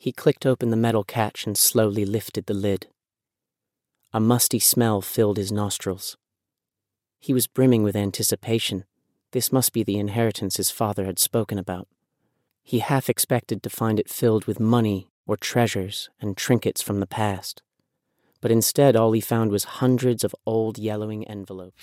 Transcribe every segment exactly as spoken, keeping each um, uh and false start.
He clicked open the metal catch and slowly lifted the lid. A musty smell filled his nostrils. He was brimming with anticipation. This must be the inheritance his father had spoken about. He half expected to find it filled with money or treasures and trinkets from the past. But instead all he found was hundreds of old yellowing envelopes.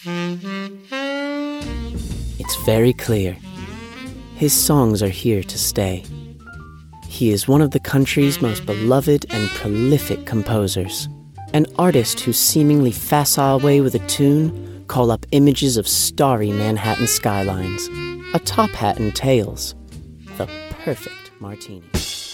It's very clear. His songs are here to stay. He is one of the country's most beloved and prolific composers. An artist whose seemingly facile way with a tune call up images of starry Manhattan skylines, a top hat and tails, the perfect martini.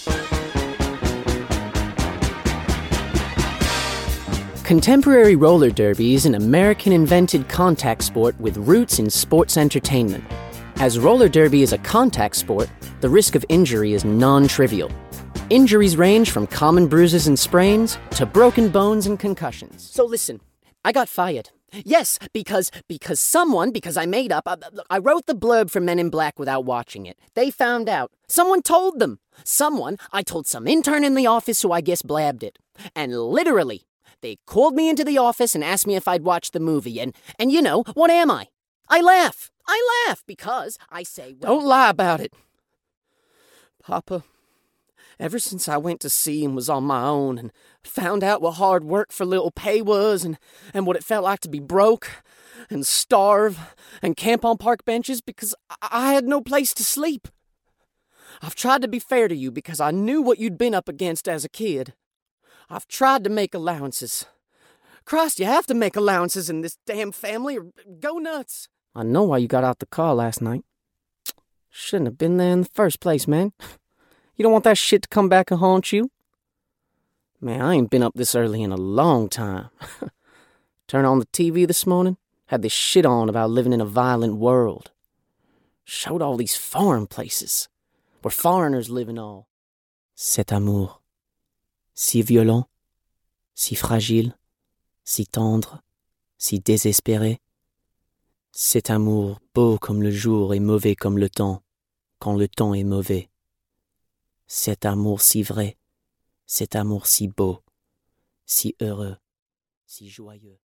Contemporary roller derby is an American-invented contact sport with roots in sports entertainment. As roller derby is a contact sport, the risk of injury is non-trivial. Injuries range from common bruises and sprains to broken bones and concussions. So listen, I got fired. Yes, because because someone, because I made up, I, I wrote the blurb for Men in Black without watching it. They found out. Someone told them. Someone, I told some intern in the office who I guess blabbed it. And literally, they called me into the office and asked me if I'd watched the movie. And, and you know, what am I? I laugh. I laugh because I say, well, don't lie about it. Papa, ever since I went to sea and was on my own and found out what hard work for little pay was and, and what it felt like to be broke and starve and camp on park benches because I, I had no place to sleep. I've tried to be fair to you because I knew what you'd been up against as a kid. I've tried to make allowances. Christ, you have to make allowances in this damn family or go nuts. I know why you got out the car last night. Shouldn't have been there in the first place, man. You don't want that shit to come back and haunt you? Man, I ain't been up this early in a long time. Turn on the T V this morning, had this shit on about living in a violent world. Showed all these foreign places, where foreigners live and all. Cet amour, si violent, si fragile, si tendre, si désespéré. Cet amour beau comme le jour et mauvais comme le temps, quand le temps est mauvais. Cet amour si vrai, cet amour si beau, si heureux, si joyeux.